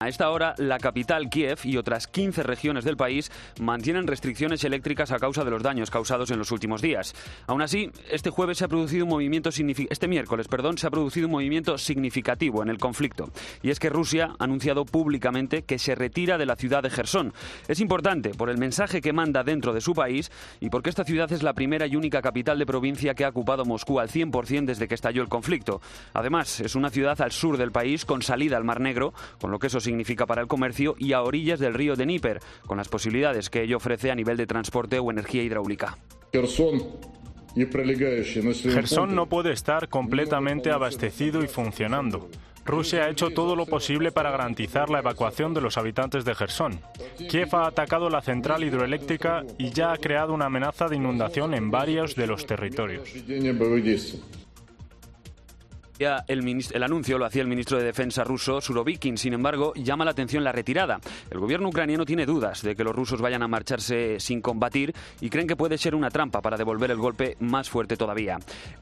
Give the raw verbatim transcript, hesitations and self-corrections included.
A esta hora, la capital, Kiev, y otras quince regiones del país mantienen restricciones eléctricas a causa de los daños causados en los últimos días. Aún así, este jueves se ha producido un movimiento este miércoles, perdón, se ha producido un movimiento significativo en el conflicto. Y es que Rusia ha anunciado públicamente que se retira de la ciudad de Jersón. Es importante por el mensaje que manda dentro de su país y porque esta ciudad es la primera y única capital de provincia que ha ocupado Moscú al cien por cien desde que estalló el conflicto. Además, es una ciudad al sur del país con salida al Mar Negro, con lo que eso significa significa para el comercio, y a orillas del río Dnieper, con las posibilidades que ello ofrece a nivel de transporte o energía hidráulica. Jersón no puede estar completamente abastecido y funcionando. Rusia ha hecho todo lo posible para garantizar la evacuación de los habitantes de Jersón. Kiev ha atacado la central hidroeléctrica y ya ha creado una amenaza de inundación en varios de los territorios. El, ministro, el anuncio lo hacía el ministro de Defensa ruso, Surovikin. Sin embargo, llama la atención la retirada. El gobierno ucraniano tiene dudas de que los rusos vayan a marcharse sin combatir y creen que puede ser una trampa para devolver el golpe más fuerte todavía.